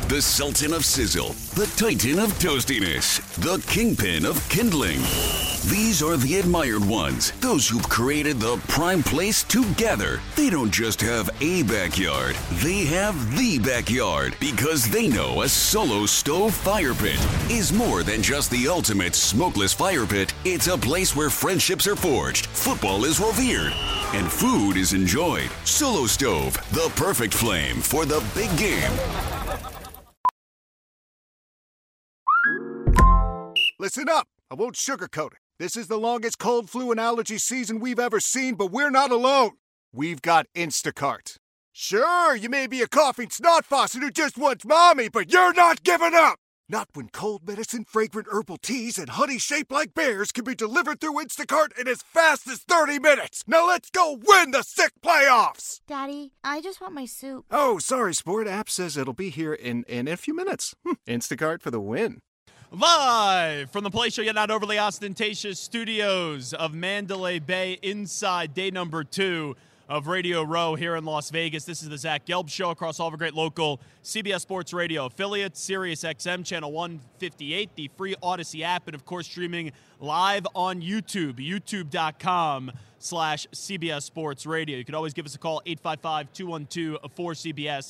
The Sultan of Sizzle, the Titan of Toastiness, the Kingpin of Kindling. These are the admired ones, those who've created the prime place to gather. They don't just have a backyard, they have the backyard, because they know a Solo Stove fire pit is more than just the ultimate smokeless fire pit. It's a place where friendships are forged, football is revered, and food is enjoyed. Solo Stove, the perfect flame for the big game. Listen up. I won't sugarcoat it. This is the longest cold, flu, and allergy season we've ever seen, but we're not alone. We've got Instacart. Sure, you may be a coughing snot faucet who just wants mommy, but you're not giving up! Not when cold medicine, fragrant herbal teas, and honey shaped like bears can be delivered through Instacart in as fast as 30 minutes. Now let's go win the sick playoffs! Daddy, I just want my soup. Oh, sorry, Sport. App says it'll be here in a few minutes. Instacart for the win. Live from the Place Show Yet Not Overly Ostentatious studios of Mandalay Bay, inside day number 2 of Radio Row here in Las Vegas. This is the Zach Gelb Show across all of our great local CBS Sports Radio affiliates, Sirius XM, Channel 158, the free Odyssey app, and, of course, streaming live on YouTube, youtube.com/CBS Sports Radio. You can always give us a call, 855-212-4CBS,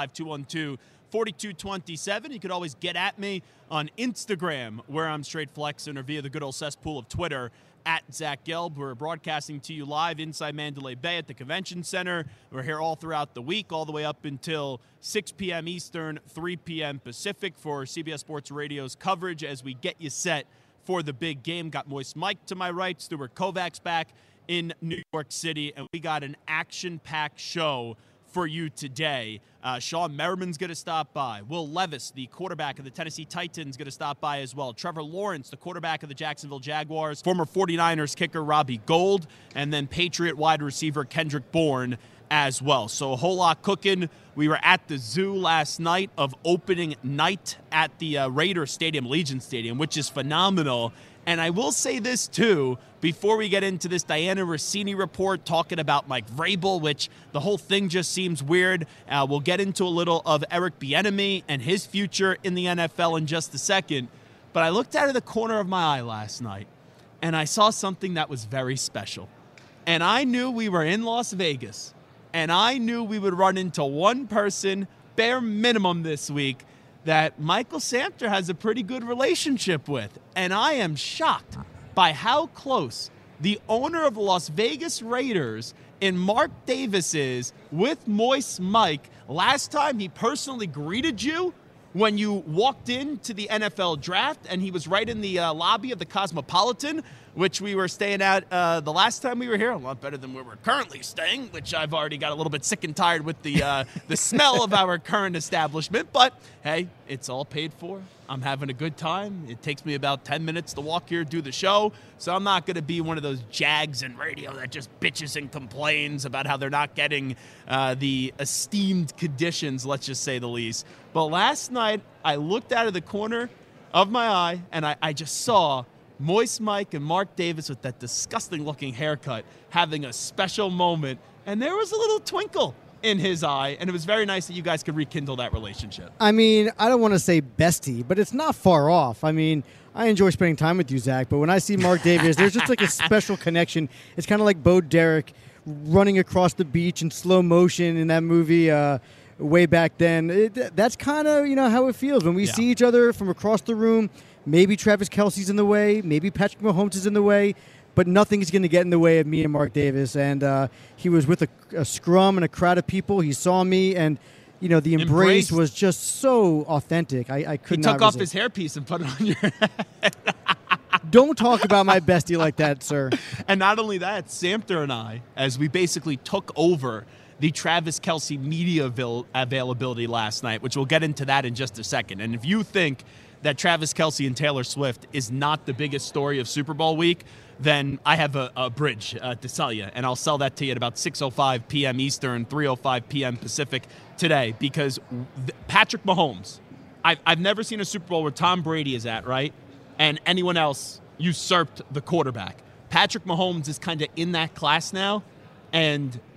855-212-4227. You could always get at me on Instagram, where I'm straight flexing, or via the good old cesspool of Twitter, at Zach Gelb. We're broadcasting to you live inside Mandalay Bay at the Convention Center. We're here all throughout the week, all the way up until 6 p.m. Eastern, 3 p.m. Pacific for CBS Sports Radio's coverage as we get you set for the big game. Got Moist Mike to my right, Stuart Kovacs back in New York City, and we got an action-packed show for you today. Sean Merriman's going to stop by. Will Levis, the quarterback of the Tennessee Titans, going to stop by as well. Trevor Lawrence, the quarterback of the Jacksonville Jaguars. Former 49ers kicker Robbie Gould. And then Patriot wide receiver Kendrick Bourne as well. So a whole lot cooking. We were at the zoo last night of opening night at the Raider Stadium, Legion Stadium, which is phenomenal. And I will say this, too, before we get into this Diana Rossini report talking about Mike Vrabel, which the whole thing just seems weird. We'll get into a little of Eric Bieniemy and his future in the NFL in just a second. But I looked out of the corner of my eye last night, and I saw something that was very special. And I knew we were in Las Vegas, and I knew we would run into one person, bare minimum this week, that Michael Samter has a pretty good relationship with. And I am shocked by how close the owner of the Las Vegas Raiders and Mark Davis is with Moist Mike. Last time he personally greeted you when you walked into the NFL draft, and he was right in the lobby of the Cosmopolitan, which we were staying at the last time we were here. A lot better than where we're currently staying, which I've already got a little bit sick and tired with the smell of our current establishment. But, hey, it's all paid for. I'm having a good time. It takes me about 10 minutes to walk here, do the show. So I'm not going to be one of those jags in radio that just bitches and complains about how they're not getting the esteemed conditions, let's just say the least. But last night, I looked out of the corner of my eye, and I just saw Moist Mike and Mark Davis with that disgusting-looking haircut having a special moment. And there was a little twinkle in his eye, and it was very nice that you guys could rekindle that relationship. I mean, I don't want to say bestie, but it's not far off. I mean, I enjoy spending time with you, Zach, but when I see Mark Davis, there's just like a special connection. It's kind of like Bo Derek running across the beach in slow motion in that movie way back then. That's kind of, how it feels when we see each other from across the room. Maybe Travis Kelce's in the way, maybe Patrick Mahomes is in the way, but nothing is going to get in the way of me and Mark Davis. And he was with a scrum and a crowd of people. He saw me, and the embrace was just so authentic. I could not resist. He took off his hairpiece and put it on your head. Don't talk about my bestie like that, sir. And not only that, Samter and I, as we basically took over the Travis Kelce media availability last night, which we'll get into that in just a second. And if you think that Travis Kelce and Taylor Swift is not the biggest story of Super Bowl week, then I have a bridge to sell you, and I'll sell that to you at about 6:05 p.m. Eastern, 3:05 p.m. Pacific today, because Patrick Mahomes, I've never seen a Super Bowl where Tom Brady is at, right, and anyone else usurped the quarterback. Patrick Mahomes is kind of in that class now, and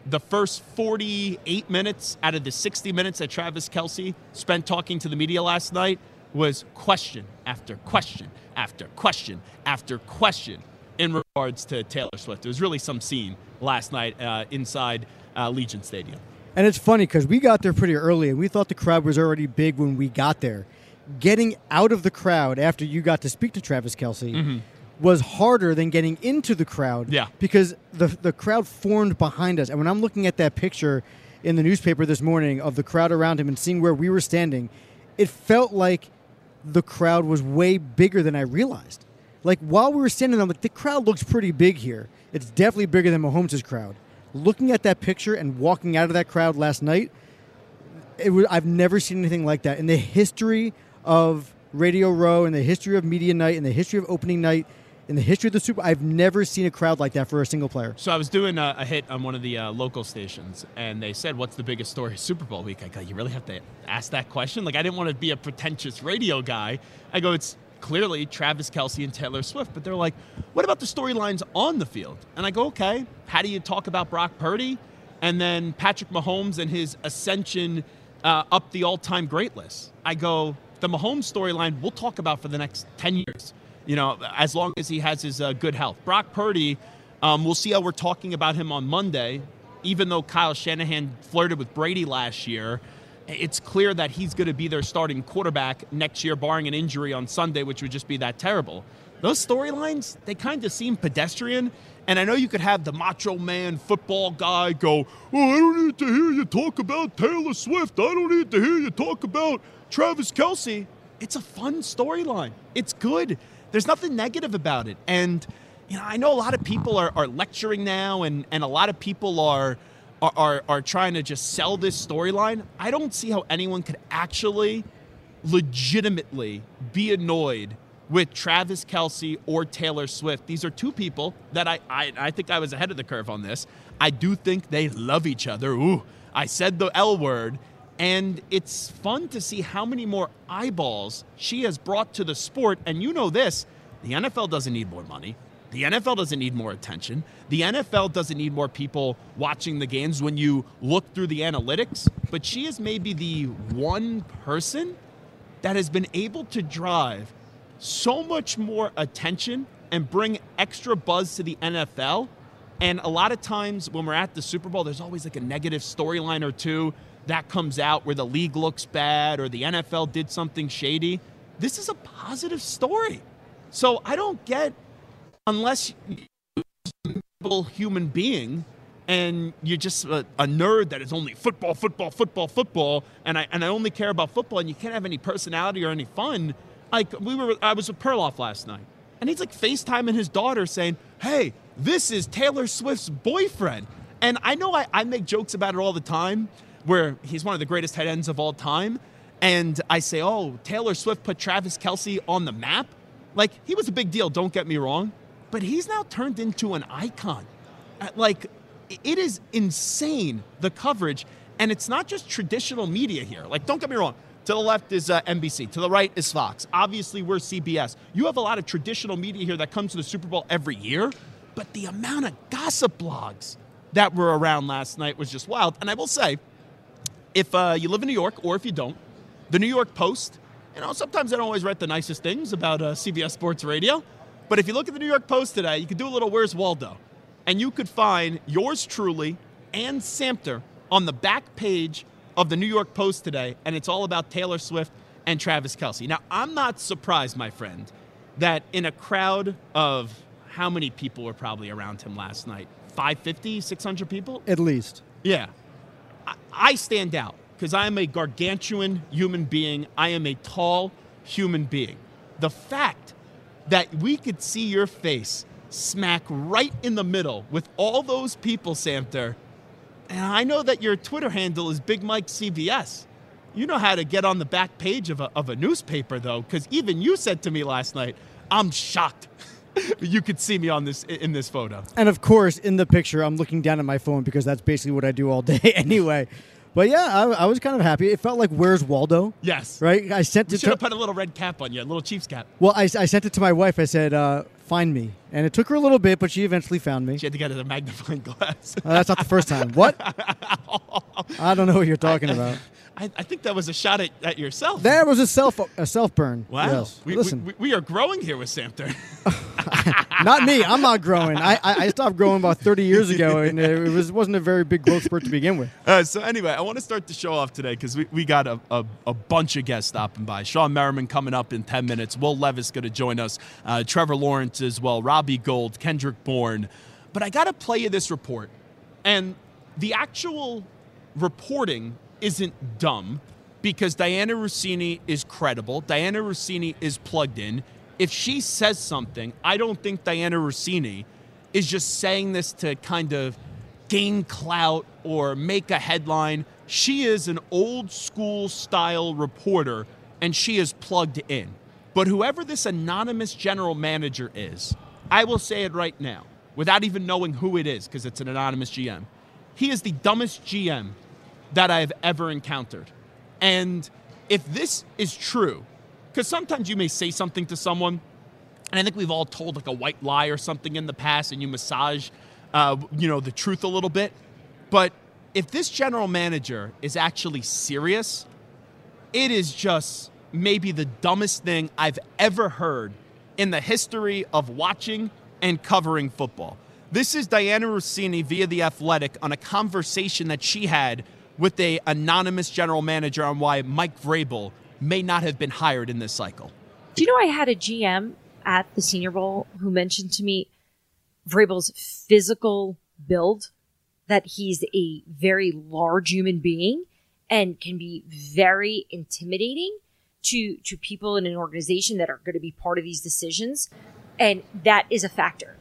the first 48 minutes out of the 60 minutes that Travis Kelce spent talking to the media last night was question after question after question after question in regards to Taylor Swift. It was really some scene last night inside Legion Stadium. And it's funny because we got there pretty early, and we thought the crowd was already big when we got there. Getting out of the crowd after you got to speak to Travis Kelce was harder than getting into the crowd. Yeah. Because the crowd formed behind us. And when I'm looking at that picture in the newspaper this morning of the crowd around him and seeing where we were standing, it felt like the crowd was way bigger than I realized. Like, while we were standing there, I'm like, the crowd looks pretty big here. It's definitely bigger than Mahomes' crowd. Looking at that picture and walking out of that crowd last night, I've never seen anything like that. In the history of Radio Row, in the history of Media Night, in the history of opening night, in the history of the Super Bowl, I've never seen a crowd like that for a single player. So I was doing a hit on one of the local stations, and they said, what's the biggest story of Super Bowl week? I go, you really have to ask that question? Like, I didn't want to be a pretentious radio guy. I go, it's clearly Travis Kelce and Taylor Swift. But they're like, what about the storylines on the field? And I go, okay, how do you talk about Brock Purdy and then Patrick Mahomes and his ascension up the all-time great list? I go, the Mahomes storyline we'll talk about for the next 10 years. You know, as long as he has his good health. Brock Purdy, we'll see how we're talking about him on Monday. Even though Kyle Shanahan flirted with Brady last year, it's clear that he's going to be their starting quarterback next year, barring an injury on Sunday, which would just be that terrible. Those storylines, they kind of seem pedestrian. And I know you could have the macho man football guy go, oh, I don't need to hear you talk about Taylor Swift. I don't need to hear you talk about Travis Kelce. It's a fun storyline. It's good. There's nothing negative about it. And, you know, I know a lot of people are lecturing now, and a lot of people are trying to just sell this storyline. I don't see how anyone could actually legitimately be annoyed with Travis Kelce or Taylor Swift. These are two people that I think I was ahead of the curve on this. I do think they love each other. Ooh, I said the L word. And it's fun to see how many more eyeballs she has brought to the sport. And you know this, the NFL doesn't need more money. The NFL doesn't need more attention. The NFL doesn't need more people watching the games when you look through the analytics. But she is maybe the one person that has been able to drive so much more attention and bring extra buzz to the NFL. And a lot of times when we're at the Super Bowl, there's always like a negative storyline or two that comes out where the league looks bad or the NFL did something shady. This is a positive story. So I don't get, unless you're a human being and you're just a nerd that is only football, and I only care about football, and you can't have any personality or any fun. Like, I was with Perloff last night, and he's like FaceTiming his daughter saying, hey, this is Taylor Swift's boyfriend. And I know I make jokes about it all the time, where he's one of the greatest tight ends of all time. And I say, oh, Taylor Swift put Travis Kelce on the map. Like, he was a big deal, don't get me wrong. But he's now turned into an icon. Like, it is insane, the coverage. And it's not just traditional media here. Like, don't get me wrong. To the left is NBC. To the right is Fox. Obviously, we're CBS. You have a lot of traditional media here that comes to the Super Bowl every year. But the amount of gossip blogs that were around last night was just wild. And I will say, if you live in New York, or if you don't, the New York Post, you know, sometimes I don't always write the nicest things about CBS Sports Radio, but if you look at the New York Post today, you could do a little Where's Waldo, and you could find yours truly and Samter on the back page of the New York Post today, and it's all about Taylor Swift and Travis Kelce. Now, I'm not surprised, my friend, that in a crowd of how many people were probably around him last night? 550, 600 people? At least. Yeah. I stand out because I am a gargantuan human being. I am a tall human being. The fact that we could see your face smack right in the middle with all those people, Samter, and I know that your Twitter handle is Big Mike CBS. You know how to get on the back page of a newspaper, though, because even you said to me last night, I'm shocked you could see me in this photo. And of course, in the picture, I'm looking down at my phone because that's basically what I do all day anyway. But yeah, I was kind of happy. It felt like Where's Waldo? Yes. Right? I sent You it should have put a little red cap on you, a little Chiefs cap. Well, I sent it to my wife. I said, find me. And it took her a little bit, but she eventually found me. She had to get a magnifying glass. That's not the first time. What? I don't know what you're talking about. I think that was a shot at yourself. That was a self burn. Wow. Yes. Listen, we are growing here with Samter. not me. I'm not growing. I stopped growing about 30 years ago, and it wasn't a very big growth spurt to begin with. So anyway, I want to start the show off today because we got a bunch of guests stopping by. Sean Merriman coming up in 10 minutes. Will Levis going to join us. Trevor Lawrence as well. Robbie Gould, Kendrick Bourne. But I got to play you this report. And the actual reporting isn't dumb because Diana Russini is credible. Diana Russini is plugged in. If she says something, I don't think Diana Russini is just saying this to kind of gain clout or make a headline. She is an old school style reporter and she is plugged in. But whoever this anonymous general manager is, I will say it right now without even knowing who it is because it's an anonymous GM. He is the dumbest GM that I've ever encountered. And if this is true, because sometimes you may say something to someone, and I think we've all told like a white lie or something in the past, and you massage, the truth a little bit. But if this general manager is actually serious, it is just maybe the dumbest thing I've ever heard in the history of watching and covering football. This is Diana Russini via The Athletic on a conversation that she had with a anonymous general manager on why Mike Vrabel may not have been hired in this cycle. Do you know I had a GM at the Senior Bowl who mentioned to me Vrabel's physical build, that he's a very large human being and can be very intimidating to people in an organization that are going to be part of these decisions. And that is a factor.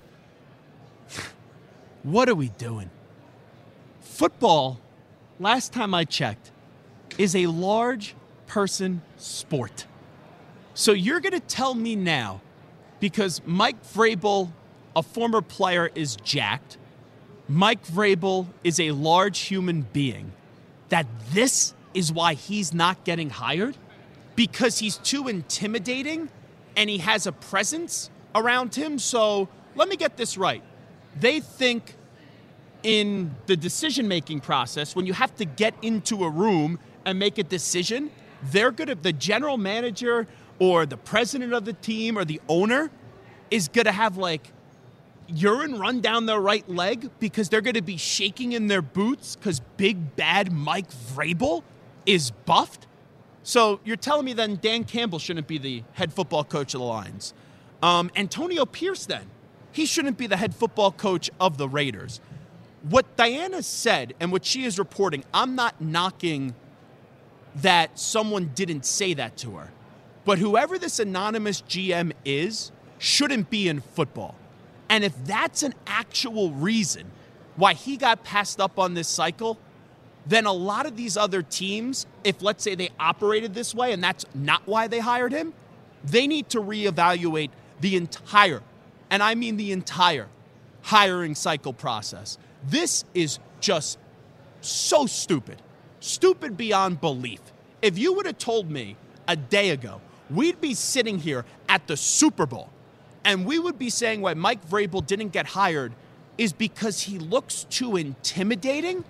What are we doing? Football, last time I checked, is a large person sport. So you're going to tell me now, because Mike Vrabel, a former player, is jacked, Mike Vrabel is a large human being, that this is why he's not getting hired? Because he's too intimidating and he has a presence around him? So let me get this right. They think in the decision-making process, when you have to get into a room and make a decision, the general manager or the president of the team or the owner is going to have like urine run down their right leg because they're going to be shaking in their boots because big bad Mike Vrabel is buffed. So you're telling me then Dan Campbell shouldn't be the head football coach of the Lions. Antonio Pierce then, he shouldn't be the head football coach of the Raiders. What Diana said and what she is reporting, I'm not knocking that someone didn't say that to her. But whoever this anonymous GM is shouldn't be in football. And if that's an actual reason why he got passed up on this cycle, then a lot of these other teams, if let's say they operated this way and that's not why they hired him, they need to reevaluate the entire, and I mean the entire, hiring cycle process. This is just so stupid. Stupid beyond belief. If you would have told me a day ago, we'd be sitting here at the Super Bowl and we would be saying why Mike Vrabel didn't get hired is because he looks too intimidating.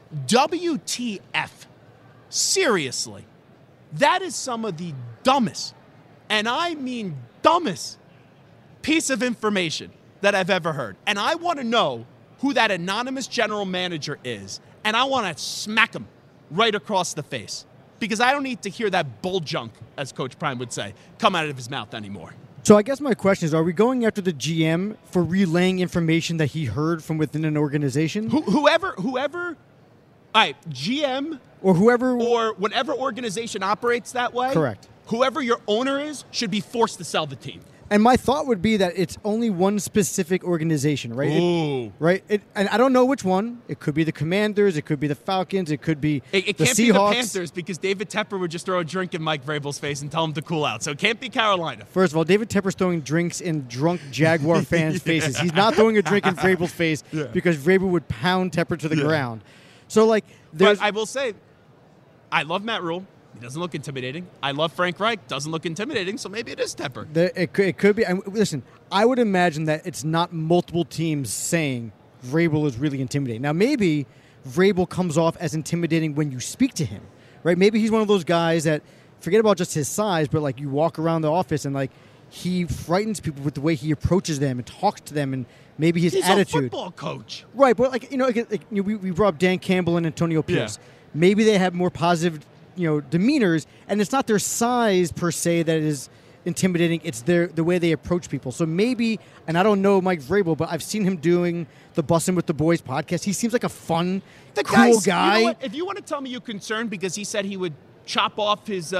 WTF. Seriously. That is some of the dumbest, and I mean dumbest, piece of information that I've ever heard. And I want to know who that anonymous general manager is, and I want to smack him right across the face because I don't need to hear that bull junk, as Coach Prime would say, come out of his mouth anymore. So I guess my question is, are we going after the GM for relaying information that he heard from within an organization? Whoever, all right, GM or whoever, or whatever organization operates that way. Correct. Whoever your owner is should be forced to sell the team. And my thought would be that it's only one specific organization, right? Ooh. And I don't know which one. It could be the Commanders. It could be the Falcons. It could be it the can't Seahawks. be the Panthers because David Tepper would just throw a drink in Mike Vrabel's face and tell him to cool out. So it can't be Carolina. First of all, David Tepper's throwing drinks in drunk Jaguar fans' faces. He's not throwing a drink in Vrabel's face because Vrabel would pound Tepper to the ground. So, but I will say, I love Matt Rule. He doesn't look intimidating. I love Frank Reich. Doesn't look intimidating, so maybe it is temper. It could be. Listen, I would imagine that it's not multiple teams saying Vrabel is really intimidating. Now, maybe Vrabel comes off as intimidating when you speak to him, right? Maybe he's one of those guys that, forget about just his size, but like you walk around the office and like he frightens people with the way he approaches them and talks to them and maybe his attitude. He's a football coach. Right, but we brought up Dan Campbell and Antonio Pierce. Yeah. Maybe they have more positive, demeanors, and it's not their size per se that is intimidating. It's the way they approach people. So maybe, and I don't know Mike Vrabel, but I've seen him doing the Bussin' with the Boys podcast. He seems like a fun, cool guy. You know what? If you want to tell me you're concerned because he said he would chop off his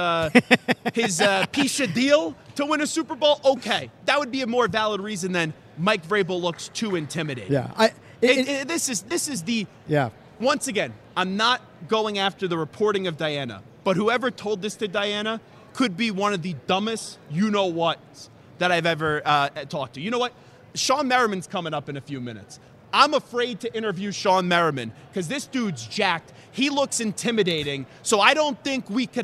Pisha deal to win a Super Bowl, okay, that would be a more valid reason than Mike Vrabel looks too intimidating. Yeah, this is the Once again, I'm not going after the reporting of Diana, but whoever told this to Diana could be one of the dumbest you-know-whats that I've ever talked to. You know what? Sean Merriman's coming up in a few minutes. I'm afraid to interview Sean Merriman because this dude's jacked. He looks intimidating, so I don't think we could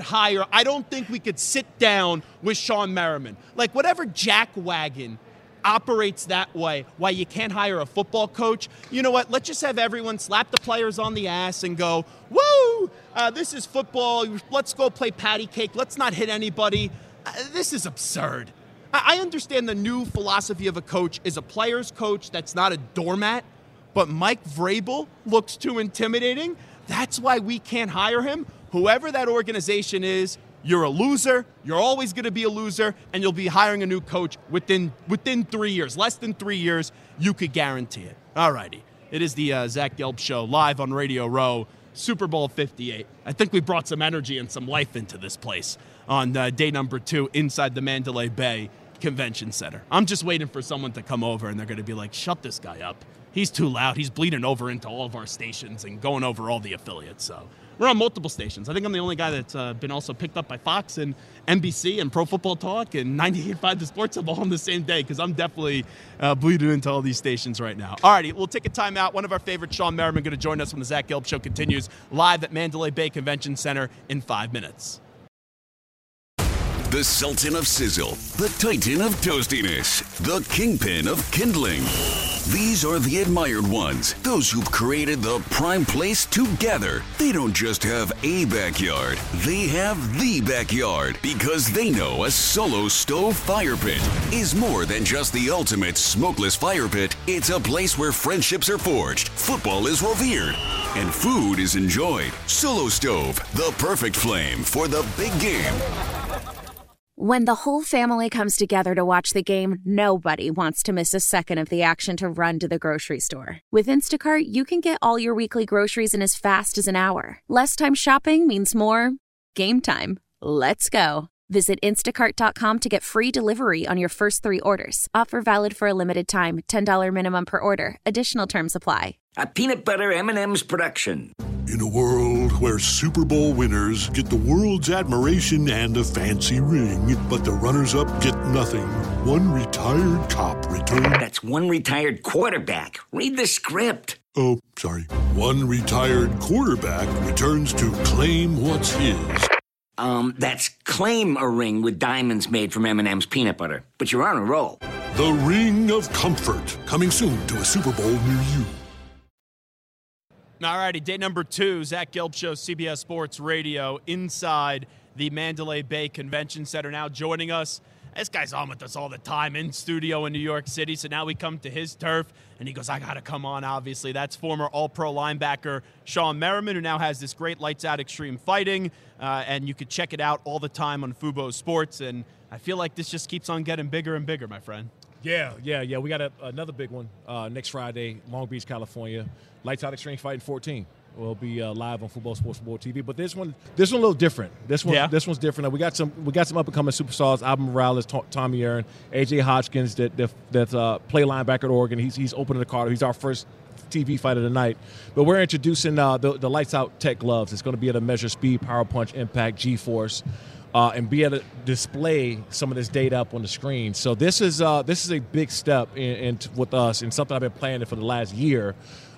sit down with Sean Merriman. Like, whatever jackwagon operates that way, why you can't hire a football coach, you know what? Let's just have everyone slap the players on the ass and go, woo, this is football. Let's go play patty cake. Let's not hit anybody. This is absurd. I understand the new philosophy of a coach is a player's coach that's not a doormat, but Mike Vrabel looks too intimidating. That's why we can't hire him. Whoever that organization is, you're a loser. You're always going to be a loser, and you'll be hiring a new coach within 3 years. Less than 3 years, you could guarantee it. All righty. It is the Zach Gelb Show live on Radio Row, Super Bowl 58. I think we brought some energy and some life into this place on day number 2 inside the Mandalay Bay Convention Center. I'm just waiting for someone to come over, and they're going to be like, shut this guy up. He's too loud. He's bleeding over into all of our stations and going over all the affiliates. So we're on multiple stations. I think I'm the only guy that's been also picked up by Fox and NBC and Pro Football Talk and 98.5 The Sports Hub all on the same day because I'm definitely bleeding into all these stations right now. All righty, we'll take a timeout. One of our favorites, Sean Merriman, going to join us when the Zach Gelb Show continues live at Mandalay Bay Convention Center in 5 minutes. The Sultan of Sizzle, the Titan of Toastiness, the Kingpin of Kindling. These are the admired ones, those who've created the prime place to gather. They don't just have a backyard, they have the backyard because they know a Solo Stove fire pit is more than just the ultimate smokeless fire pit. It's a place where friendships are forged, football is revered, and food is enjoyed. Solo Stove, the perfect flame for the big game. When the whole family comes together to watch the game, nobody wants to miss a second of the action to run to the grocery store. With Instacart, you can get all your weekly groceries in as fast as an hour. Less time shopping means more game time. Let's go. Visit instacart.com to get free delivery on your first 3 orders. Offer valid for a limited time. $10 minimum per order. Additional terms apply. A peanut butter M&M's production. In a world where Super Bowl winners get the world's admiration and a fancy ring, but the runners-up get nothing, one retired cop returned... That's one retired quarterback. Read the script. Oh, sorry. One retired quarterback returns to claim what's his. That's claim a ring with diamonds made from M&M's peanut butter. But you're on a roll. The Ring of Comfort, coming soon to a Super Bowl near you. All righty, day number 2, Zach Gelb Show, CBS Sports Radio, inside the Mandalay Bay Convention Center. Now joining us, this guy's on with us all the time in studio in New York City, so now we come to his turf, and he goes, I got to come on, obviously. That's former All-Pro linebacker Sean Merriman, who now has this great Lights Out Extreme Fighting, and you could check it out all the time on Fubo Sports, and I feel like this just keeps on getting bigger and bigger, my friend. Yeah. We got another big one next Friday, Long Beach, California. Lights Out Extreme Fighting 14 will be live on Football Sports Football TV. But this one a little different. This one's different. We got some up and coming superstars: Alvin Morales, Tommy Aaron, AJ Hodgkins that play linebacker at Oregon. He's opening the card. He's our first TV fight of the night. But we're introducing the Lights Out Tech gloves. It's going to be able to measure speed, power punch, impact, G-force. And be able to display some of this data up on the screen. So this is a big step in with us, and something I've been planning for the last year.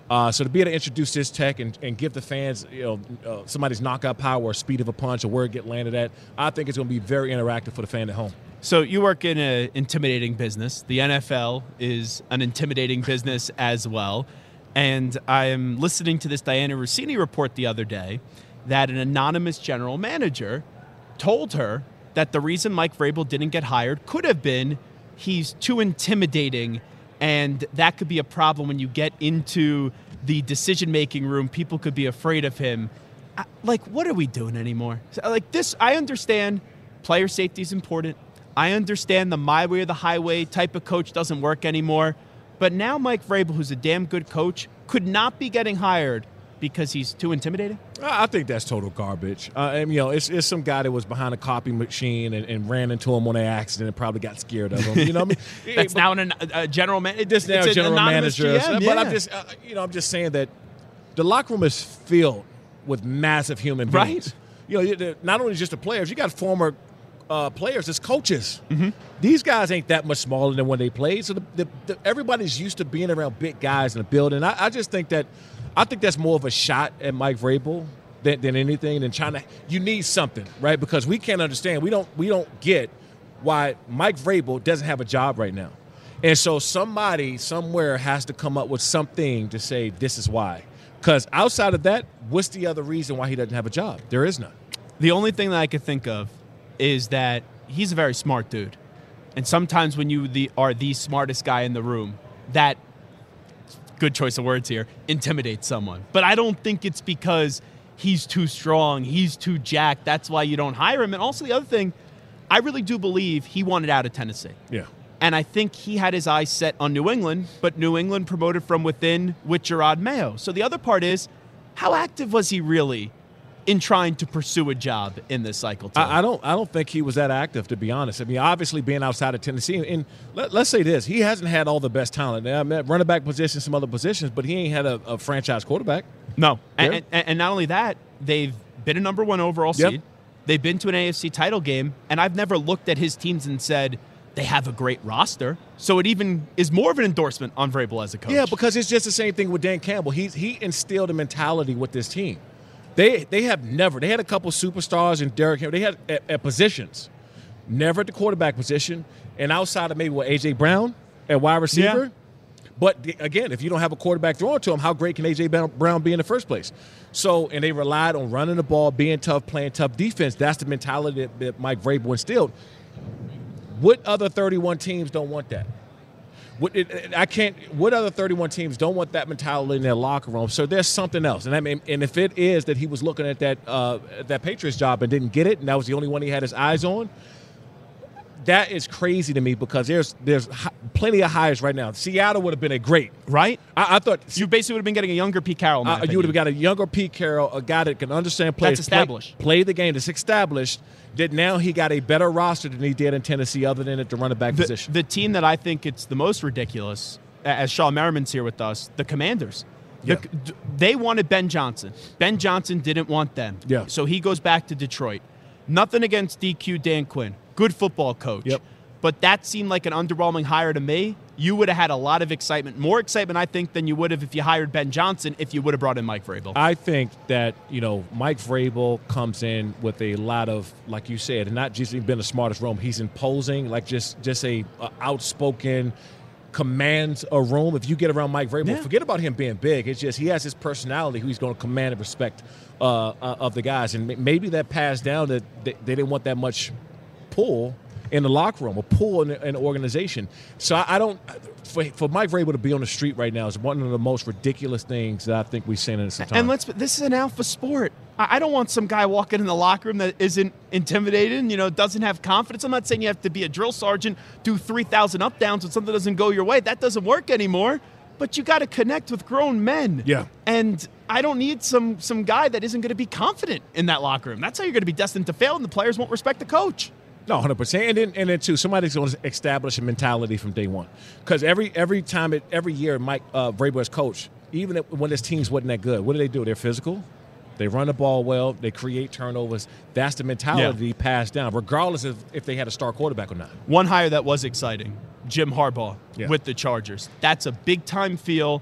So to be able to introduce this tech and give the fans, somebody's knockout power or speed of a punch or where it get landed at, I think it's going to be very interactive for the fan at home. So you work in an intimidating business. The NFL is an intimidating business as well. And I am listening to this Diana Rossini report the other day that an anonymous general manager told her that the reason Mike Vrabel didn't get hired could have been he's too intimidating, and that could be a problem when you get into the decision-making room. People could be afraid of him. What are we doing anymore? I understand player safety is important. I understand the my way or the highway type of coach doesn't work anymore. But now Mike Vrabel, who's a damn good coach, could not be getting hired because he's too intimidating? I think that's total garbage. It's some guy that was behind a copy machine and ran into him on an accident and probably got scared of him. You know what I mean? That's now a general manager. This now a general manager. GM, but I'm just saying that the locker room is filled with massive human beings. Right. Not only just the players, you got former players as coaches. Mm-hmm. These guys ain't that much smaller than when they played. So everybody's used to being around big guys in the building. I just think that I think that's more of a shot at Mike Vrabel than anything, than trying to. You need something, right? Because we can't understand. We don't get why Mike Vrabel doesn't have a job right now, and so somebody somewhere has to come up with something to say this is why. Because outside of that, what's the other reason why he doesn't have a job? There is none. The only thing that I could think of is that he's a very smart dude, and sometimes when you are the smartest guy in the room, that. Good choice of words here, intimidate someone. But I don't think it's because he's too strong, he's too jacked. That's why you don't hire him. And also the other thing, I really do believe he wanted out of Tennessee. Yeah. And I think he had his eyes set on New England, but New England promoted from within with Gerard Mayo. So the other part is, how active was he really in trying to pursue a job in this cycle? I don't think he was that active, to be honest. I mean, obviously being outside of Tennessee, and let's say this, he hasn't had all the best talent. I mean, running back position, some other positions, but he ain't had a franchise quarterback. No, yeah. and not only that, they've been a number one overall seed. Yep. They've been to an AFC title game, and I've never looked at his teams and said they have a great roster. So it even is more of an endorsement on Vrabel as a coach. Yeah, because it's just the same thing with Dan Campbell. He instilled a mentality with this team. They have never. They had a couple superstars in Derrick Henry. They had at positions, never at the quarterback position, and outside of maybe A.J. Brown at wide receiver. Yeah. But again, if you don't have a quarterback throwing to him, how great can A.J. Brown be in the first place? So, and they relied on running the ball, being tough, playing tough defense. That's the mentality that Mike Vrabel instilled. What other 31 teams don't want that? What other 31 teams don't want that mentality in their locker room? So there's something else, and if it is that he was looking at that Patriots job and didn't get it, and that was the only one he had his eyes on, that is crazy to me because there's plenty of hires right now. Seattle would have been a great, right? I thought you basically would have been getting a younger Pete Carroll. You would have got a younger Pete Carroll, a guy that can understand plays, that's established, play the game, that's established. That now he got a better roster than he did in Tennessee, other than at the running back position. The team that I think it's the most ridiculous, as Shaw Merriman's here with us, the Commanders. Yeah. They wanted Ben Johnson. Ben Johnson didn't want them. Yeah. So he goes back to Detroit. Nothing against DQ Dan Quinn. Good football coach. Yep. But that seemed like an underwhelming hire to me. You would have had a lot of excitement, more excitement, I think, than you would have if you hired Ben Johnson, if you would have brought in Mike Vrabel. I think that, Mike Vrabel comes in with a lot of, like you said, and not just being the smartest room. He's imposing, like just a outspoken, commands a room. If you get around Mike Vrabel, forget about him being big. It's just he has his personality who he's going to command and respect of the guys. And maybe that passed down that they didn't want that much pull in the locker room, a pull in the organization. So I don't – for Mike Vrabel to be on the street right now is one of the most ridiculous things that I think we've seen in some time. And this is an alpha sport. I don't want some guy walking in the locker room that isn't intimidated, doesn't have confidence. I'm not saying you have to be a drill sergeant, do 3,000 up downs when something doesn't go your way. That doesn't work anymore. But you got to connect with grown men. Yeah. And I don't need some guy that isn't going to be confident in that locker room. That's how you're going to be destined to fail, and the players won't respect the coach. No, 100%. And then too, somebody's going to establish a mentality from day one. Because every year Mike Vrabel has coached, even when his teams wasn't that good, what do? They're physical. They run the ball well. They create turnovers. That's the mentality passed down, regardless of if they had a star quarterback or not. One hire that was exciting, Jim Harbaugh with the Chargers. That's a big-time feel.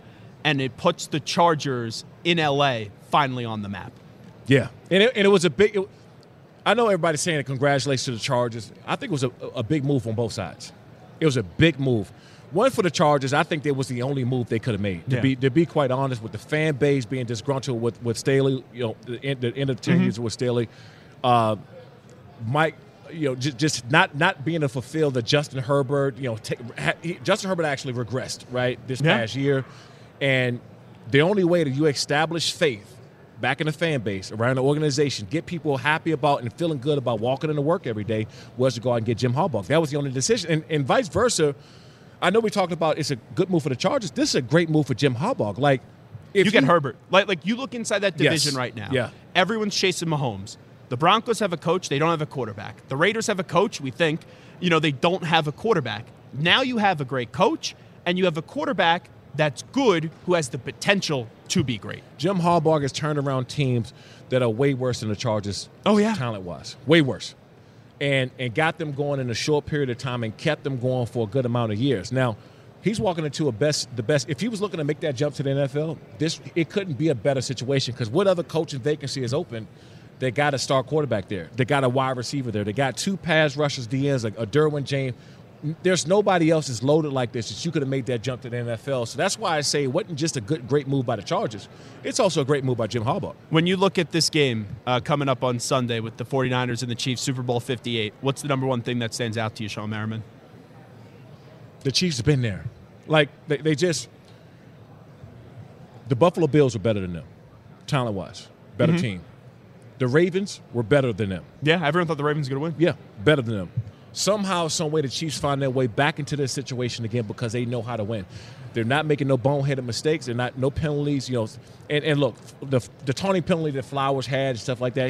and it puts the Chargers in L.A. finally on the map. Yeah, and it was a big I know everybody's saying congratulations to the Chargers. I think it was a big move on both sides. It was a big move. One for the Chargers, I think that was the only move they could have made. To be quite honest, with the fan base being disgruntled with Staley, the end of the tenure with Staley, Mike, just not being able to fulfill the Justin Herbert. Justin Herbert actually regressed this past year, and the only way that you establish faith back in the fan base, around the organization, get people happy about and feeling good about walking into work every day was to go out and get Jim Harbaugh. That was the only decision, and vice versa. I know we talked about it's a good move for the Chargers. This is a great move for Jim Harbaugh. Like, if you get Herbert. Like you look inside that division right now. Yeah. Everyone's chasing Mahomes. The Broncos have a coach. They don't have a quarterback. The Raiders have a coach. We think, they don't have a quarterback. Now you have a great coach, and you have a quarterback that's good who has the potential to be great. Jim Harbaugh has turned around teams that are way worse than the Chargers talent-wise. Way worse. And got them going in a short period of time and kept them going for a good amount of years. Now, he's walking into the best. If he was looking to make that jump to the NFL, it couldn't be a better situation, because what other coaching vacancy is open? They got a star quarterback there. They got a wide receiver there. They got 2 pass rushers, DNs, a Derwin James. There's nobody else that's loaded like this that you could have made that jump to the NFL. So that's why I say it wasn't just a great move by the Chargers. It's also a great move by Jim Harbaugh. When you look at this game coming up on Sunday with the 49ers and the Chiefs, Super Bowl 58, what's the number one thing that stands out to you, Sean Merriman? The Chiefs have been there. Like, they just – the Buffalo Bills were better than them, talent-wise. Better team. The Ravens were better than them. Yeah, everyone thought the Ravens were going to win. Yeah, better than them. Somehow, some way, the Chiefs find their way back into this situation again because they know how to win. They're not making no boneheaded mistakes. They're not no penalties. And look, the taunting penalty that Flowers had and stuff like that.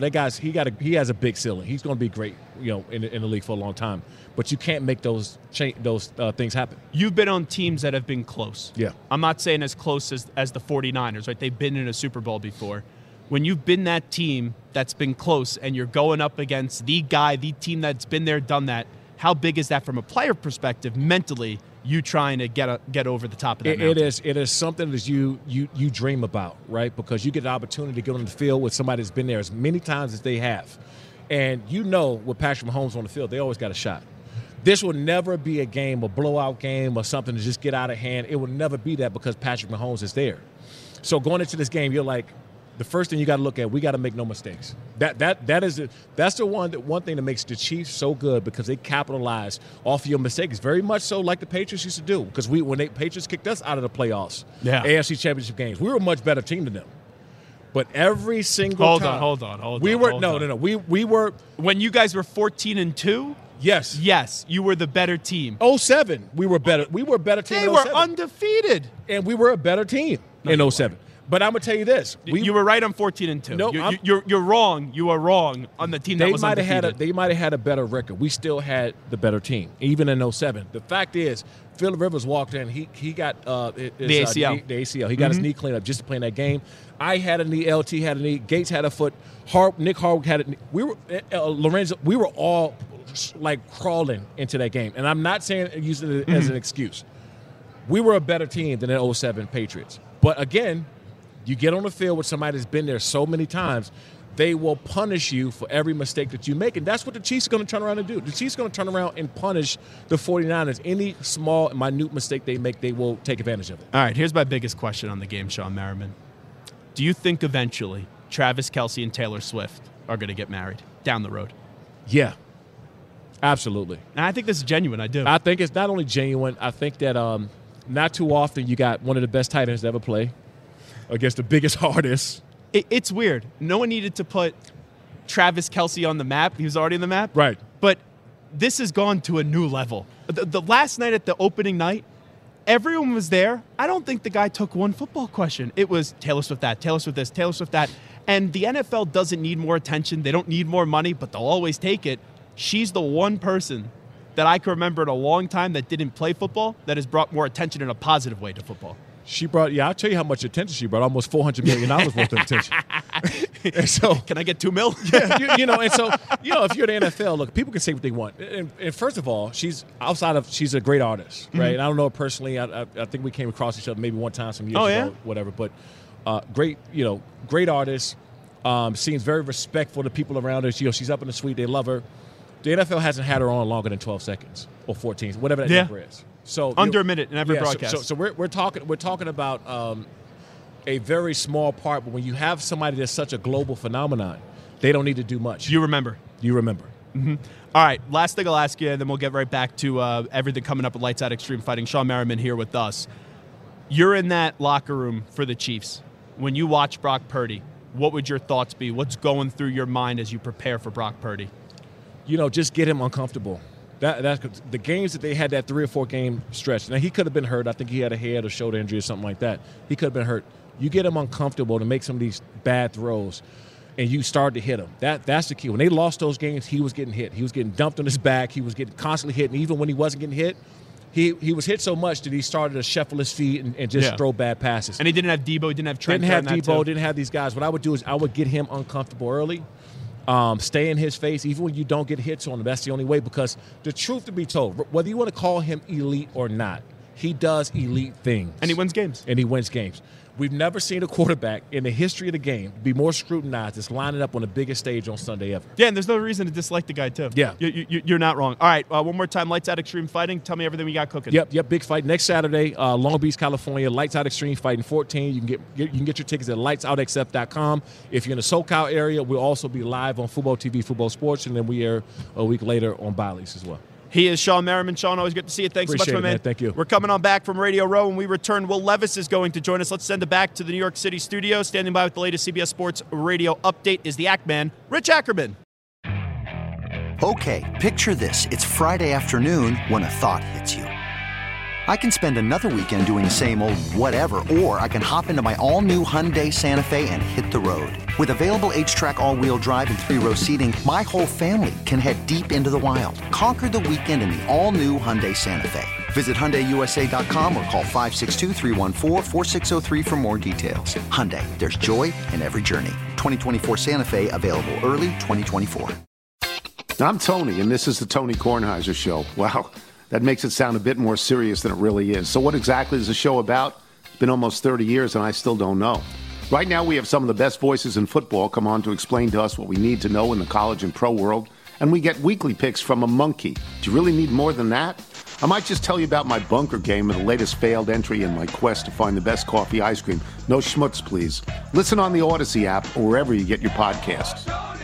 He has a big ceiling. He's going to be great. In the league for a long time. But you can't make those things happen. You've been on teams that have been close. Yeah, I'm not saying as close as the 49ers. Right, they've been in a Super Bowl before. When you've been that team that's been close and you're going up against the team that's been there, done that, how big is that from a player perspective mentally, you trying to get over the top of that mountain? It is something that you dream about, right? Because you get the opportunity to get on the field with somebody that's been there as many times as they have. And with Patrick Mahomes on the field, they always got a shot. This will never be a game, a blowout game or something to just get out of hand. It will never be that because Patrick Mahomes is there. So going into this game, you're like, the first thing you got to look at, we got to make no mistakes. That's the one thing that makes the Chiefs so good, because they capitalize off of your mistakes, very much so like the Patriots used to do. Because when the Patriots kicked us out of the playoffs, AFC Championship games, we were a much better team than them. But every single time, hold on. We were when you guys were 14-2. Yes, you were the better team. 07, we were better. We were a better team. They in were 07. Undefeated, and we were a better team in 07. But I'm gonna tell you this: you were right on 14-2. No, you're wrong. You are wrong on the team that was undefeated. They might have had a better record. We still had the better team, even in 07. The fact is, Phillip Rivers walked in. He got the ACL. The ACL. He got his knee cleaned up just to play in that game. I had a knee. LT had a knee. Gates had a foot. Nick Harwood had a knee. We were Lorenzo. We were all like crawling into that game, and I'm not using it as an excuse. We were a better team than the 07 Patriots. But again, you get on the field with somebody that's been there so many times, they will punish you for every mistake that you make. And that's what the Chiefs are going to turn around and do. The Chiefs are going to turn around and punish the 49ers. Any small, minute mistake they make, they will take advantage of it. All right, here's my biggest question on the game, Sean Merriman. Do you think eventually Travis Kelce and Taylor Swift are going to get married down the road? Yeah, absolutely. And I think this is genuine. I do. I think it's not only genuine. I think that not too often you got one of the best tight ends to ever play against the biggest artists. It's weird. No one needed to put Travis Kelce on the map. He was already on the map. Right. But this has gone to a new level. The last night at the opening night, everyone was there. I don't think the guy took one football question. It was Taylor Swift that, Taylor Swift this, Taylor Swift that. And the NFL doesn't need more attention. They don't need more money, but they'll always take it. She's the one person that I can remember in a long time that didn't play football that has brought more attention in a positive way to football. She brought, I'll tell you how much attention she brought, almost $400 million worth of attention. And so, can I get $2 million? Yeah, and so, if you're the NFL, look, people can say what they want. And first of all, she's a great artist, right? And I don't know her personally. I think we came across each other maybe one time some years ago, whatever. But great artist. Seems very respectful to people around her. She's up in the suite. They love her. The NFL hasn't had her on longer than 12 seconds or 14, whatever that number is. So under a minute in every broadcast. So we're talking about a very small part, but when you have somebody that's such a global phenomenon, they don't need to do much. You remember. Mm-hmm. All right, last thing I'll ask you, and then we'll get right back to everything coming up with Lights Out Extreme Fighting. Shawn Merriman here with us. You're in that locker room for the Chiefs. When you watch Brock Purdy, what would your thoughts be? What's going through your mind as you prepare for Brock Purdy? Just get him uncomfortable. That's the games that they had, that 3 or 4 game stretch. Now, he could have been hurt. I think he had a head or shoulder injury or something like that. He could have been hurt. You get him uncomfortable to make some of these bad throws, and you start to hit him. That's the key. When they lost those games, he was getting hit. He was getting dumped on his back. He was getting constantly hit. And even when he wasn't getting hit, he was hit so much that he started to shuffle his feet and just throw bad passes. And he didn't have Debo. He didn't have Trent. Didn't have these guys. What I would do is I would get him uncomfortable early. Stay in his face, even when you don't get hits on him. That's the only way, because the truth to be told, whether you want to call him elite or not, he does elite things. And he wins games. We've never seen a quarterback in the history of the game be more scrutinized as lining up on the biggest stage on Sunday ever. Yeah, and there's no reason to dislike the guy, too. Yeah. You're not wrong. All right, one more time, Lights Out Extreme Fighting. Tell me everything we got cooking. Yep, big fight next Saturday, Long Beach, California, Lights Out Extreme Fighting 14. You can get your tickets at lightsoutxf.com. If you're in the SoCal area, we'll also be live on Fubo TV, Fubo Sports, and then we air a week later on Bally's as well. He is Shawn Merriman. Shawn, always good to see you. Thanks Appreciate so much, my man. Thank you. We're coming on back from Radio Row. When we return, Will Levis is going to join us. Let's send it back to the New York City studio. Standing by with the latest CBS Sports Radio update is the Act Man, Rich Ackerman. Okay, picture this. It's Friday afternoon when a thought hits you. I can spend another weekend doing the same old whatever, or I can hop into my all-new Hyundai Santa Fe and hit the road. With available H-Track all-wheel drive and 3-row seating, my whole family can head deep into the wild. Conquer the weekend in the all-new Hyundai Santa Fe. Visit HyundaiUSA.com or call 562-314-4603 for more details. Hyundai, there's joy in every journey. 2024 Santa Fe, available early 2024. I'm Tony, and this is the Tony Kornheiser Show. Wow. That makes it sound a bit more serious than it really is. So what exactly is the show about? It's been almost 30 years, and I still don't know. Right now, we have some of the best voices in football come on to explain to us what we need to know in the college and pro world, and we get weekly picks from a monkey. Do you really need more than that? I might just tell you about my bunker game and the latest failed entry in my quest to find the best coffee ice cream. No schmutz, please. Listen on the Odyssey app or wherever you get your podcasts.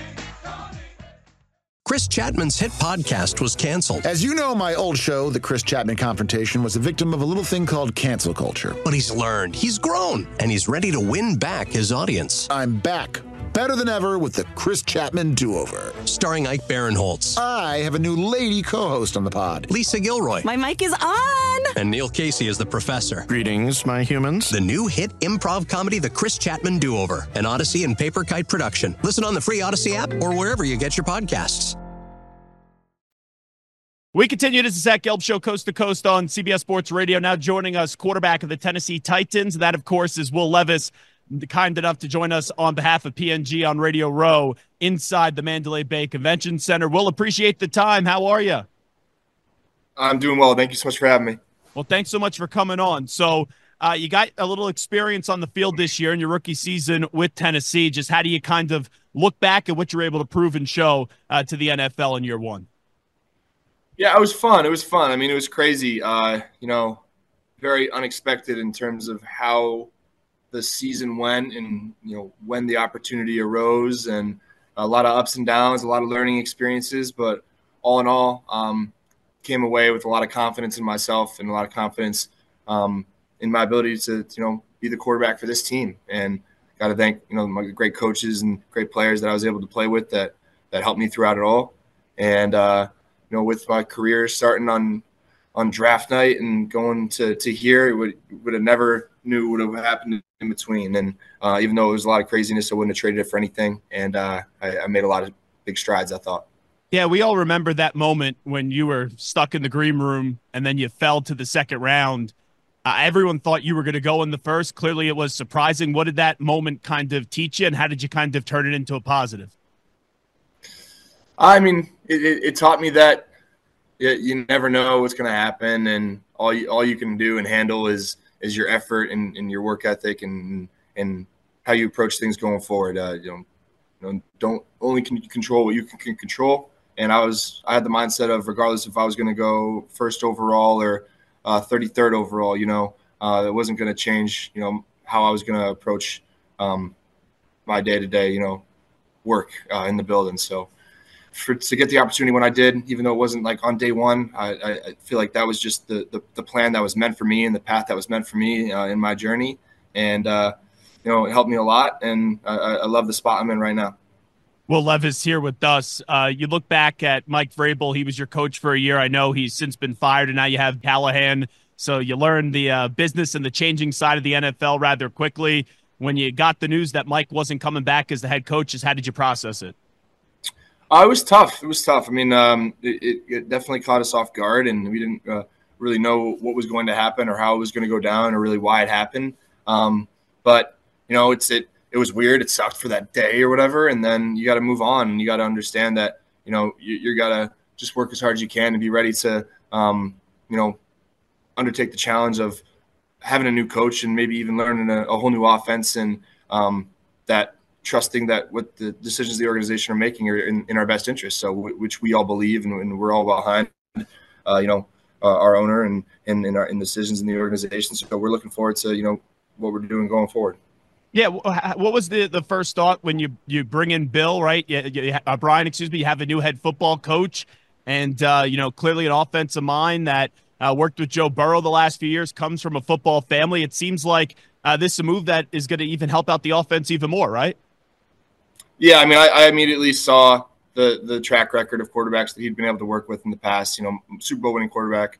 Chris Chapman's hit podcast was canceled. As you know, my old show, The Chris Chapman Confrontation, was a victim of a little thing called cancel culture. But he's learned, he's grown, and he's ready to win back his audience. I'm back. Better than ever with the Chris Chapman Do-Over. Starring Ike Barinholtz. I have a new lady co-host on the pod. Lisa Gilroy. My mic is on! And Neil Casey is the professor. Greetings, my humans. The new hit improv comedy, The Chris Chapman Do-Over. An Odyssey and Paper Kite production. Listen on the free Odyssey app or wherever you get your podcasts. We continue. This is Zach Gelb Show, coast to coast on CBS Sports Radio. Now joining us, quarterback of the Tennessee Titans. That, of course, is Will Levis, kind enough to join us on behalf of PNG on Radio Row inside the Mandalay Bay Convention Center. Will, appreciate the time. How are you? I'm doing well. Thank you so much for having me. Well, thanks so much for coming on. So you got a little experience on the field this year in your rookie season with Tennessee. Just how do you kind of look back at what you're able to prove and show to the NFL in year one? Yeah, it was fun. It was fun. I mean, it was crazy, very unexpected in terms of how the season went and, when the opportunity arose, and a lot of ups and downs, a lot of learning experiences. But all in all, came away with a lot of confidence in myself and a lot of confidence in my ability to, be the quarterback for this team. And got to thank, my great coaches and great players that I was able to play with that helped me throughout it all. And, with my career starting on draft night and going to here, would have never knew what would have happened in between. And even though it was a lot of craziness, I wouldn't have traded it for anything. And I made a lot of big strides, I thought. Yeah, we all remember that moment when you were stuck in the green room and then you fell to the second round. Everyone thought you were going to go in the first. Clearly, it was surprising. What did that moment kind of teach you, and how did you kind of turn it into a positive? I mean, it taught me that you never know what's going to happen, and all you can do and handle is your effort and your work ethic and how you approach things going forward. Don't only can you control what you can control. And I had the mindset of, regardless if I was going to go first overall or 33rd overall, it wasn't going to change, how I was going to approach my day-to-day, work in the building. So to get the opportunity when I did, even though it wasn't like on day one, I feel like that was just the plan that was meant for me and the path that was meant for me in my journey. And, it helped me a lot. And I love the spot I'm in right now. Will Levis here with us. You look back at Mike Vrabel. He was your coach for a year. I know he's since been fired, and now you have Callahan. So you learned the business and the changing side of the NFL rather quickly. When you got the news that Mike wasn't coming back as the head coach, how did you process it? It was tough. I mean, it definitely caught us off guard, and we didn't really know what was going to happen or how it was going to go down or really why it happened. But it was weird. It sucked for that day or whatever. And then you got to move on, and you got to understand that, you got to just work as hard as you can and be ready to, undertake the challenge of having a new coach and maybe even learning a whole new offense, and that trusting that what the decisions the organization are making are in our best interest. So which we all believe, and we're all behind, our owner and in decisions in the organization. So we're looking forward to, what we're doing going forward. Yeah, what was the first thought when you bring in Bill, right? Brian, you have a new head football coach, and clearly an offensive mind that worked with Joe Burrow the last few years, comes from a football family. It seems like this is a move that is going to even help out the offense even more, right? Yeah, I mean, I immediately saw the track record of quarterbacks that he'd been able to work with in the past. Super Bowl winning quarterback,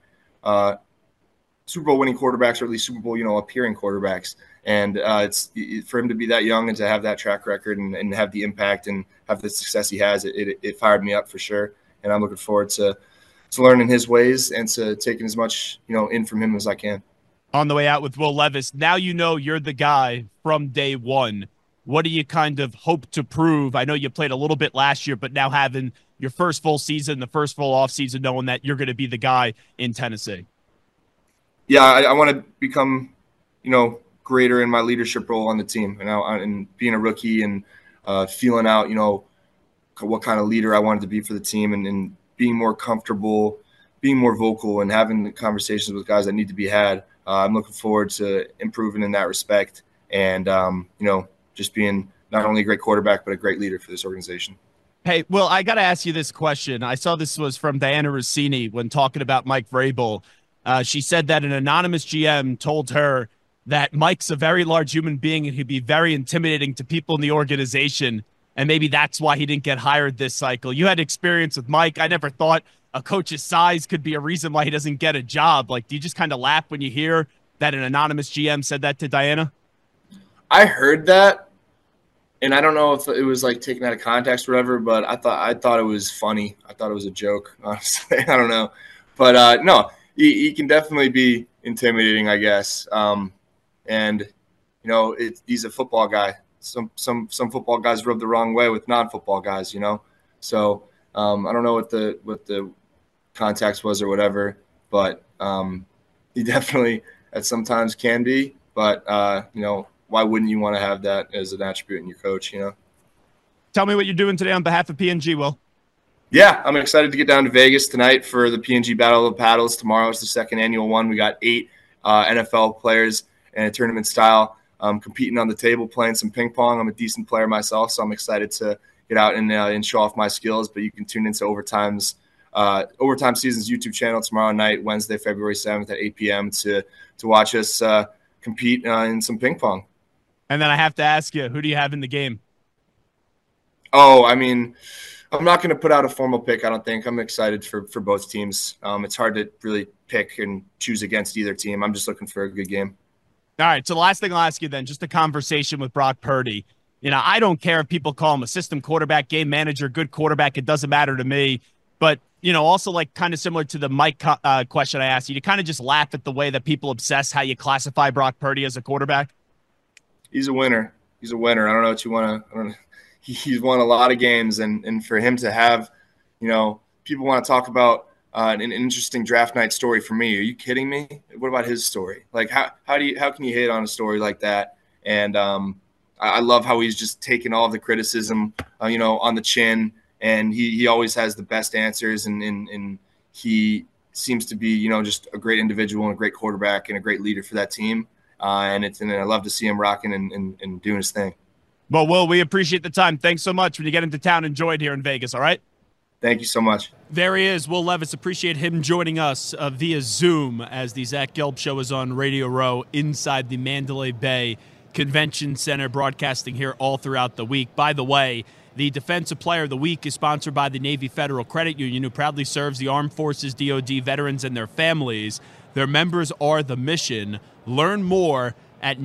Super Bowl winning quarterbacks, or at least Super Bowl appearing quarterbacks. And it's for him to be that young and to have that track record and have the impact and have the success he has, it fired me up for sure. And I'm looking forward to learning his ways and to taking as much in from him as I can. On the way out with Will Levis, now you're the guy from day one. What do you kind of hope to prove? I know you played a little bit last year, but now having your first full season, the first full offseason, knowing that you're going to be the guy in Tennessee. Yeah, I want to become, greater in my leadership role on the team, and being a rookie and feeling out, what kind of leader I wanted to be for the team, and being more comfortable, being more vocal, and having the conversations with guys that need to be had. I'm looking forward to improving in that respect, and just being not only a great quarterback but a great leader for this organization. Hey, Will, I got to ask you this question. I saw this was from Diana Rossini when talking about Mike Vrabel. She said that an anonymous GM told her that Mike's a very large human being and he'd be very intimidating to people in the organization, and maybe that's why he didn't get hired this cycle. You had experience with Mike. I never thought a coach's size could be a reason why he doesn't get a job. Like, do you just kind of laugh when you hear that an anonymous GM said that to Diana? I heard that, and I don't know if it was like taken out of context or whatever, but I thought it was funny. I thought it was a joke, honestly. I don't know. But no, he can definitely be intimidating, I guess. And he's a football guy. Some football guys rub the wrong way with non-football guys, So I don't know what the context was or whatever, but he definitely at sometimes can be. But why wouldn't you want to have that as an attribute in your coach? Tell me what you're doing today on behalf of P&G, Will. Yeah, I'm excited to get down to Vegas tonight for the P&G Battle of Paddles. Tomorrow is the second annual one. We got 8 NFL players in a tournament style competing on the table, playing some ping pong. I'm a decent player myself, so I'm excited to get out and show off my skills. But you can tune into Overtime Season's YouTube channel tomorrow night, Wednesday, February 7th at 8 p.m. to watch us compete in some ping pong. And then I have to ask you, who do you have in the game? Oh, I mean, I'm not going to put out a formal pick, I don't think. I'm excited for both teams. It's hard to really pick and choose against either team. I'm just looking for a good game. All right, so the last thing I'll ask you then, just a conversation with Brock Purdy. I don't care if people call him a system quarterback, game manager, good quarterback. It doesn't matter to me. But Also like kind of similar to the Mike question I asked you, to kind of just laugh at the way that people obsess how you classify Brock Purdy as a quarterback? He's a winner. He's a winner. I don't know what you want to – he's won a lot of games, and for him to have, people want to talk about an interesting draft night story for me. Are you kidding me? What about his story? Like how can you hate on a story like that? And I love how he's just taken all of the criticism, on the chin, and he always has the best answers, and he seems to be, just a great individual and a great quarterback and a great leader for that team. And I love to see him rocking and doing his thing. Well, Will, we appreciate the time. Thanks so much. When you get into town, enjoy it here in Vegas, all right? Thank you so much. There he is, Will Levis. Appreciate him joining us via Zoom as the Zach Gelb Show is on Radio Row inside the Mandalay Bay Convention Center, broadcasting here all throughout the week. By the way, the Defensive Player of the Week is sponsored by the Navy Federal Credit Union, who proudly serves the Armed Forces, DoD veterans, and their families. Their members are the mission. Learn more at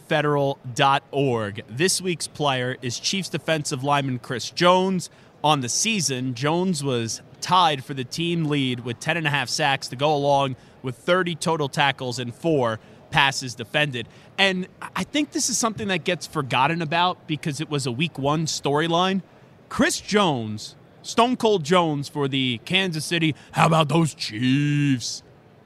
NavyFederal.org. This week's player is Chiefs defensive lineman Chris Jones. On the season, Jones was tied for the team lead with 10.5 sacks to go along with 30 total tackles and 4 passes defended. And I think this is something that gets forgotten about because it was a Week 1 storyline. Chris Jones, Stone Cold Jones for the Kansas City, how about those Chiefs?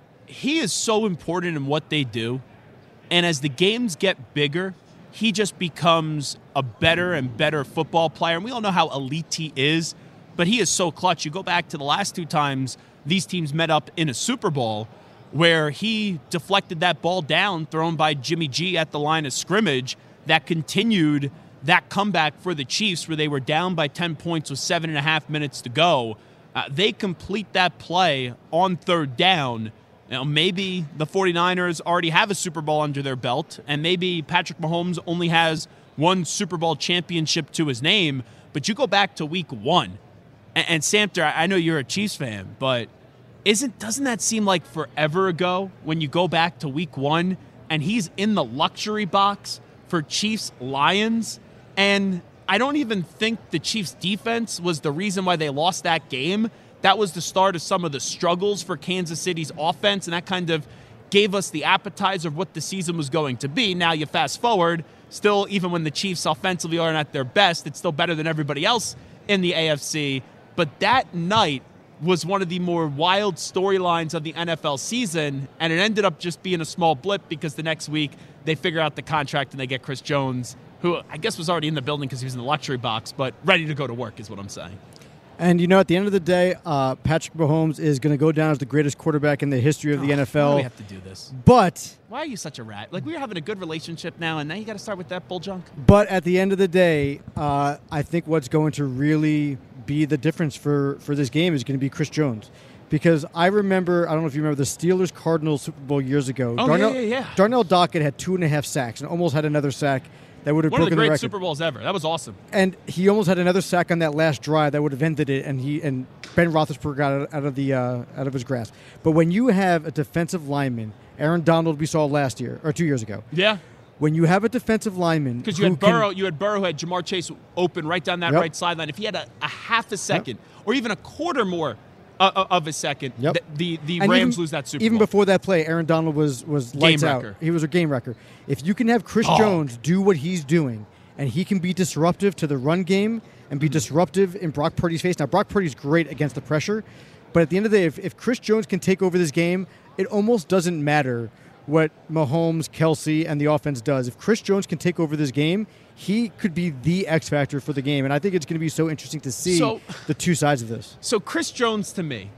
He is so important in what they do. And as the games get bigger, he just becomes a better and better football player. And we all know how elite he is, but he is so clutch. You go back to the last 2 times these teams met up in a Super Bowl where he deflected that ball down thrown by Jimmy G at the line of scrimmage that continued that comeback for the Chiefs where they were down by 10 points with 7.5 minutes to go. They complete that play on 3rd down. Maybe the 49ers already have a Super Bowl under their belt, and maybe Patrick Mahomes only has 1 Super Bowl championship to his name, but you go back to Week 1. And Samter, I know you're a Chiefs fan, but doesn't that seem like forever ago when you go back to Week 1 and he's in the luxury box for Chiefs Lions? And I don't even think the Chiefs defense was the reason why they lost that game. That was the start of some of the struggles for Kansas City's offense, and that kind of gave us the appetizer of what the season was going to be. Now you fast forward, still, even when the Chiefs offensively aren't at their best, it's still better than everybody else in the AFC. But that night was one of the more wild storylines of the NFL season, and it ended up just being a small blip because the next week they figure out the contract and they get Chris Jones, who I guess was already in the building because he was in the luxury box, but ready to go to work is what I'm saying. And, at the end of the day, Patrick Mahomes is going to go down as the greatest quarterback in the history of the NFL. Why do we have to do this? But why are you such a rat? Like, we were having a good relationship now, and now you got to start with that bull junk? But at the end of the day, I think what's going to really be the difference for this game is going to be Chris Jones. Because I remember, I don't know if you remember, the Steelers-Cardinals Super Bowl years ago. Oh, yeah. Darnell Dockett had 2.5 sacks and almost had another sack. That would have broken the record. One of the great Super Bowls ever. That was awesome. And he almost had another sack on that last drive that would have ended it, and Ben Roethlisberger got out of his grasp. But when you have a defensive lineman, Aaron Donald we saw last year or 2 years ago. Yeah. When you have a defensive lineman, because you had Burrow who had Jamar Chase open right down that right sideline. If he had a half a second or even a quarter more of a second, the Rams lose that Super Bowl. Even before that play, Aaron Donald was lights out. He was a game wrecker. If you can have Chris Jones do what he's doing, and he can be disruptive to the run game and be disruptive in Brock Purdy's face. Now, Brock Purdy's great against the pressure, but at the end of the day, if Chris Jones can take over this game, it almost doesn't matter what Mahomes, Kelsey, and the offense does. If Chris Jones can take over this game, he could be the X factor for the game, and I think it's going to be so interesting to see the two sides of this. So Chris Jones, to me,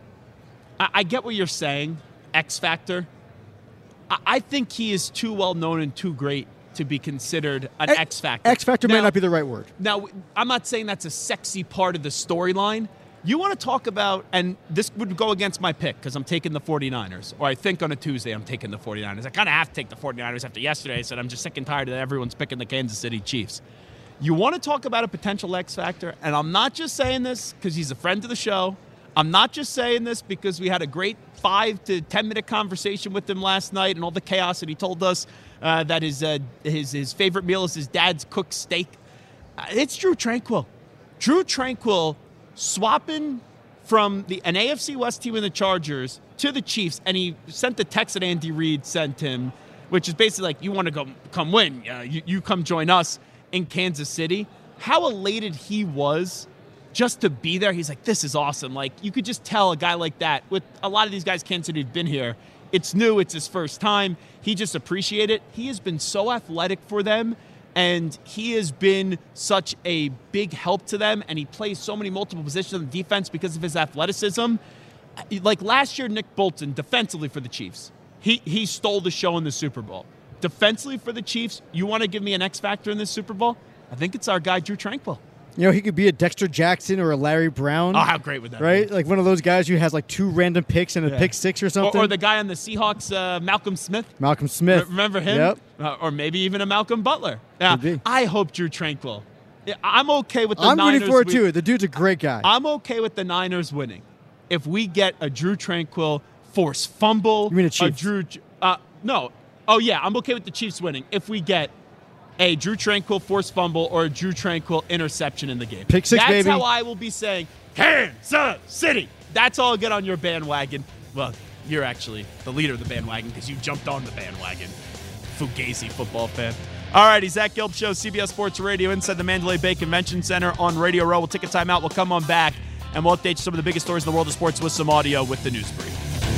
I get what you're saying, X factor. I think he is too well known and too great to be considered an X factor. X factor might not be the right word. Now, I'm not saying that's a sexy part of the storyline. You want to talk about, and this would go against my pick because I'm taking the 49ers, or I think on a Tuesday I'm taking the 49ers. I kind of have to take the 49ers after yesterday. I said I'm just sick and tired that everyone's picking the Kansas City Chiefs. You want to talk about a potential X factor, and I'm not just saying this because he's a friend of the show. I'm not just saying this because we had a great 5 to 10 minute conversation with him last night and all the chaos, and he told us that his favorite meal is his dad's cooked steak. It's Drue Tranquill. Drue Tranquill swapping from an AFC West team in the Chargers to the Chiefs, and he sent the text that Andy Reid sent him, which is basically like, you want to come win, you come join us in Kansas City. How elated he was just to be there. He's like, this is awesome. Like, you could just tell a guy like that, with a lot of these guys Kansas City have been here, it's new, it's his first time. He just appreciated it. He has been so athletic for them, and he has been such a big help to them, and he plays so many multiple positions on the defense because of his athleticism. Like last year, Nick Bolton, defensively for the Chiefs, he stole the show in the Super Bowl. Defensively for the Chiefs, you want to give me an X factor in this Super Bowl? I think it's our guy, Drew Tranquill. You know, he could be a Dexter Jackson or a Larry Brown. Oh, how great would that be? Be? Like one of those guys who has like 2 random picks and a pick 6 or something. Or the guy on the Seahawks, Malcolm Smith. Malcolm Smith. Remember him? Yep. Or maybe even a Malcolm Butler. Yeah, I hope Drew Tranquill. I'm okay with the Niners. I'm rooting for it too. The dude's a great guy. I'm okay with the Niners winning if we get a Drew Tranquill forced fumble. You mean a Chiefs? No. Oh, yeah, I'm okay with the Chiefs winning if we get a Drew Tranquill forced fumble or a Drew Tranquill interception in the game. Pick 6, That's baby. how I will be saying, Kansas City. That's all I'll get on your bandwagon. Well, you're actually the leader of the bandwagon because you jumped on the bandwagon. Fugazi football fan. All righty, Zach Gelb Show, CBS Sports Radio, inside the Mandalay Bay Convention Center on Radio Row. We'll take a timeout. We'll come on back, and we'll update you some of the biggest stories in the world of sports with some audio with the News Brief.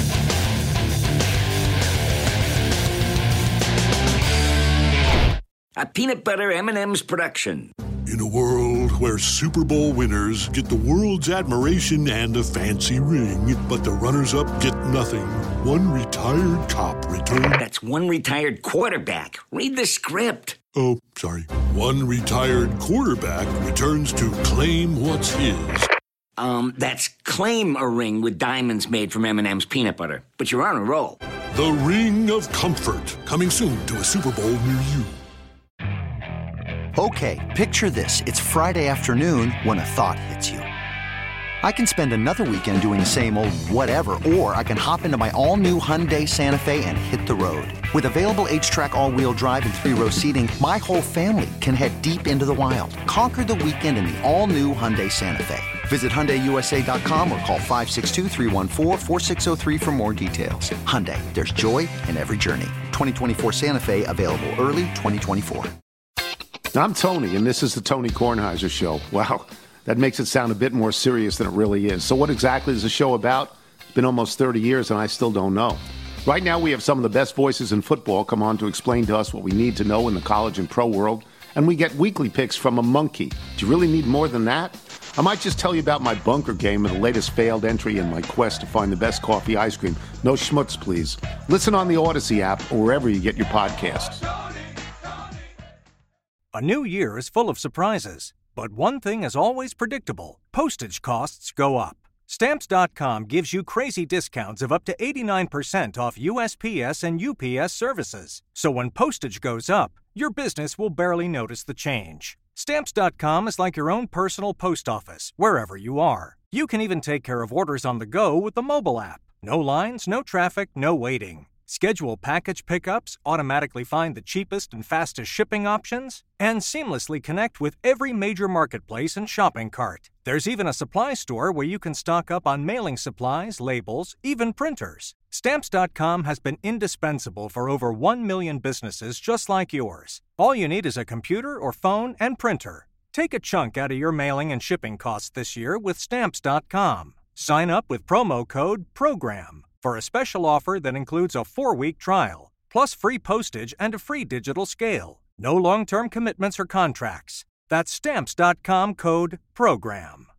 A peanut butter M&M's production. In a world where Super Bowl winners get the world's admiration and a fancy ring, but the runners-up get nothing, one retired cop returned... That's one retired quarterback. Read the script. Oh, sorry. One retired quarterback returns to claim what's his. That's claim a ring with diamonds made from M&M's peanut butter. But you're on a roll. The Ring of Comfort, coming soon to a Super Bowl near you. Okay, picture this. It's Friday afternoon when a thought hits you. I can spend another weekend doing the same old whatever, or I can hop into my all-new Hyundai Santa Fe and hit the road. With available H-Track all-wheel drive and 3-row seating, my whole family can head deep into the wild. Conquer the weekend in the all-new Hyundai Santa Fe. Visit HyundaiUSA.com or call 562-314-4603 for more details. Hyundai, there's joy in every journey. 2024 Santa Fe, available early 2024. I'm Tony, and this is the Tony Kornheiser Show. Wow, that makes it sound a bit more serious than it really is. So what exactly is the show about? It's been almost 30 years, and I still don't know. Right now, we have some of the best voices in football come on to explain to us what we need to know in the college and pro world, and we get weekly picks from a monkey. Do you really need more than that? I might just tell you about my bunker game and the latest failed entry in my quest to find the best coffee ice cream. No schmutz, please. Listen on the Odyssey app or wherever you get your podcasts. A new year is full of surprises, but one thing is always predictable. Postage costs go up. Stamps.com gives you crazy discounts of up to 89% off USPS and UPS services. So when postage goes up, your business will barely notice the change. Stamps.com is like your own personal post office, wherever you are. You can even take care of orders on the go with the mobile app. No lines, no traffic, no waiting. Schedule package pickups, automatically find the cheapest and fastest shipping options, and seamlessly connect with every major marketplace and shopping cart. There's even a supply store where you can stock up on mailing supplies, labels, even printers. Stamps.com has been indispensable for over 1 million businesses just like yours. All you need is a computer or phone and printer. Take a chunk out of your mailing and shipping costs this year with Stamps.com. Sign up with promo code PROGRAM for a special offer that includes a 4-week trial, plus free postage and a free digital scale. No long-term commitments or contracts. That's Stamps.com code PROGRAM.